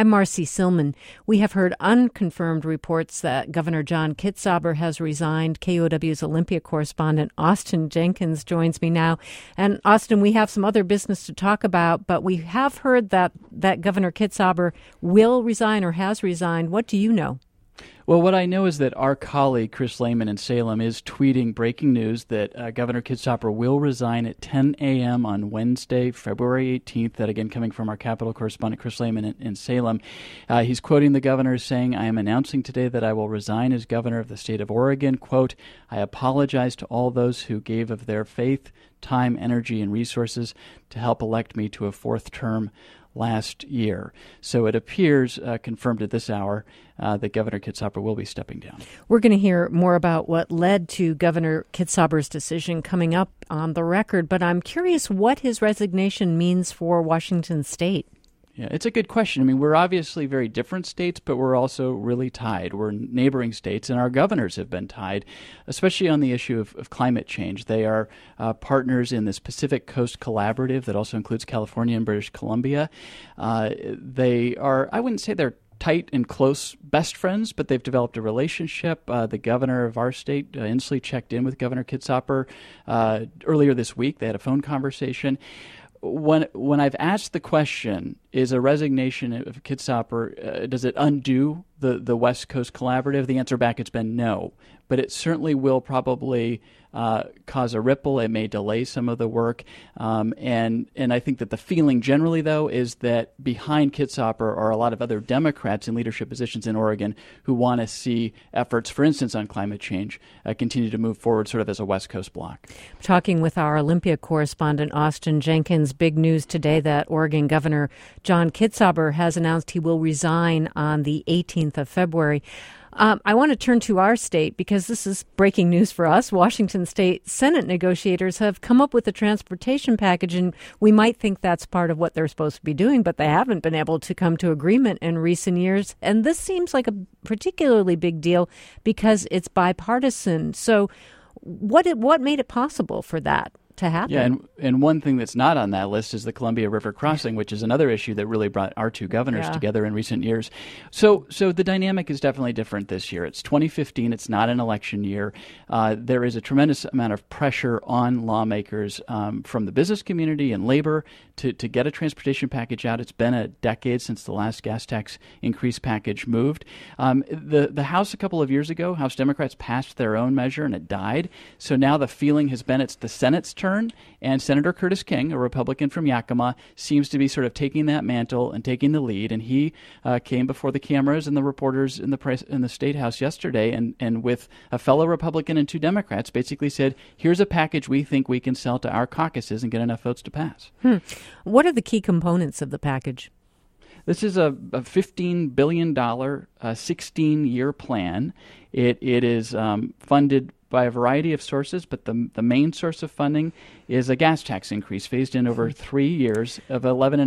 I'm Marcy Silman. We have heard unconfirmed reports that Governor John Kitzhaber has resigned. KUOW's Olympia correspondent Austin Jenkins joins me now. And Austin, we have some other business to talk about, but we have heard that Governor Kitzhaber will resign or has resigned. What do you know? Well, what I know is that our colleague, Chris Lehman in Salem, is tweeting breaking news that Governor Kitzhaber will resign at 10 a.m. on Wednesday, February 18th. That, again, coming from our Capitol correspondent, Chris Lehman in Salem. He's quoting the governor saying, "I am announcing today that I will resign as governor of the state of Oregon. Quote, I apologize to all those who gave of their faith, time, energy, and resources to help elect me to a fourth term last year." So it appears, confirmed at this hour, that Governor Kitzhaber will be stepping down. We're going to hear more about what led to Governor Kitzhaber's decision coming up on the record, but I'm curious what his resignation means for Washington State. Yeah, it's a good question. I mean, we're obviously very different states, but we're also really tied. We're neighboring states, and our governors have been tied, especially on the issue of climate change. They are partners in this Pacific Coast Collaborative that also includes California and British Columbia. They are, I wouldn't say they're tight and close best friends, but they've developed a relationship. The governor of our state, Inslee, checked in with Governor Kitzhaber earlier this week. They had a phone conversation. When I've asked the question, is a resignation of Kitzhaber, does it undo the West Coast Collaborative? The answer back has been no, but it certainly will probably cause a ripple. It may delay some of the work, and I think that the feeling generally, though, is that behind Kitzhaber are a lot of other Democrats in leadership positions in Oregon who want to see efforts, for instance, on climate change, continue to move forward sort of as a West Coast bloc. Talking with our Olympia correspondent, Austin Jenkins. Big news today that Oregon Governor John Kitzhaber has announced he will resign on the 18th of February. I want to turn to our state because this is breaking news for us. Washington State Senate negotiators have come up with a transportation package, and we might think that's part of what they're supposed to be doing, but they haven't been able to come to agreement in recent years. And this seems like a particularly big deal because it's bipartisan. So what made it possible for that to happen? Yeah, and one thing that's not on that list is the Columbia River crossing, which is another issue that really brought our two governors together in recent years. So the dynamic is definitely different this year. It's 2015. It's not an election year. There is a tremendous amount of pressure on lawmakers from the business community and labor to get a transportation package out. It's been a decade since the last gas tax increase package moved. The House a couple of years ago, House Democrats passed their own measure and it died. So now the feeling has been it's the Senate's turn, and Senator Curtis King, a Republican from Yakima, seems to be sort of taking that mantle and taking the lead. And he came before the cameras and the reporters in the State House yesterday, and with a fellow Republican and two Democrats, basically said, "Here's a package we think we can sell to our caucuses and get enough votes to pass." What are the key components of the package? This is a $15 billion 16-year plan. It is funded by a variety of sources, but the main source of funding is a gas tax increase phased in over 3 years of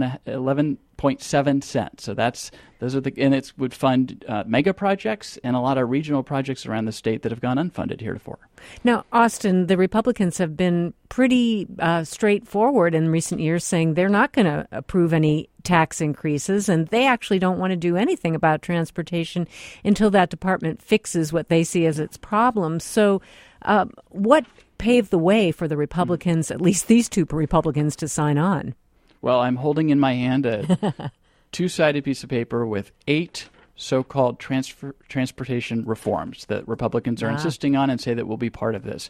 11.7 cents. So it would fund mega projects and a lot of regional projects around the state that have gone unfunded heretofore. Now, Austin, the Republicans have been pretty straightforward in recent years, saying they're not going to approve any tax increases, and they actually don't want to do anything about transportation until that department fixes what they see as its problems. So what paved the way for the Republicans, at least these two Republicans, to sign on? Well, I'm holding in my hand a two-sided piece of paper with 8 so-called transportation reforms that Republicans are insisting on and say that will be part of this.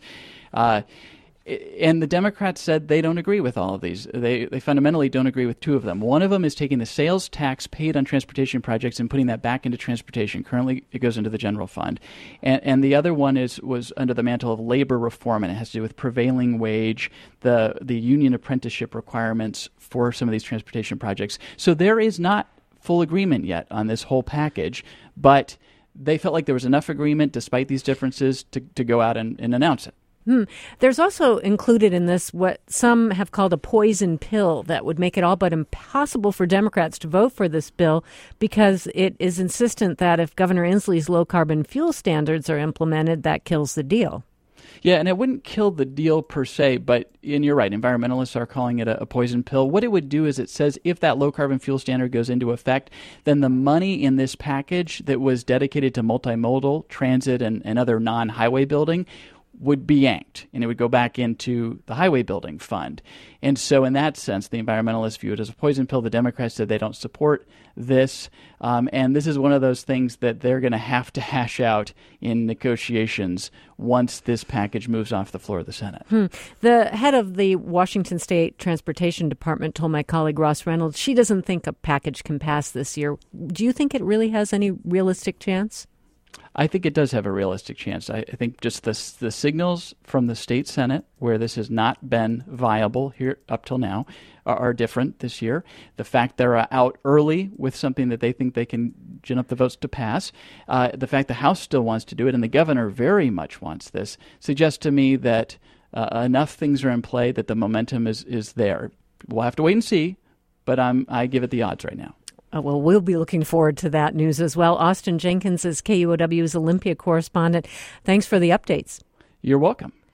And the Democrats said they don't agree with all of these. They fundamentally don't agree with 2 of them. One of them is taking the sales tax paid on transportation projects and putting that back into transportation. Currently, it goes into the general fund. And the other one was under the mantle of labor reform, and it has to do with prevailing wage, the union apprenticeship requirements for some of these transportation projects. So there is not full agreement yet on this whole package, but they felt like there was enough agreement, despite these differences, to go out and announce it. There's also included in this what some have called a poison pill that would make it all but impossible for Democrats to vote for this bill because it is insistent that if Governor Inslee's low-carbon fuel standards are implemented, that kills the deal. Yeah, and it wouldn't kill the deal per se, and you're right, environmentalists are calling it a poison pill. What it would do is it says if that low-carbon fuel standard goes into effect, then the money in this package that was dedicated to multimodal, transit, and other non-highway building would be yanked, and it would go back into the highway building fund. And so in that sense, the environmentalists view it as a poison pill. The Democrats said they don't support this. And this is one of those things that they're going to have to hash out in negotiations once this package moves off the floor of the Senate. The head of the Washington State Transportation Department told my colleague Ross Reynolds she doesn't think a package can pass this year. Do you think it really has any realistic chance? I think it does have a realistic chance. I think just the signals from the state Senate, where this has not been viable here up till now, are different this year. The fact they're out early with something that they think they can gin up the votes to pass, the fact the House still wants to do it, and the governor very much wants this, suggests to me that enough things are in play that the momentum is there. We'll have to wait and see, but I give it the odds right now. Well, we'll be looking forward to that news as well. Austin Jenkins is KUOW's Olympia correspondent. Thanks for the updates. You're welcome.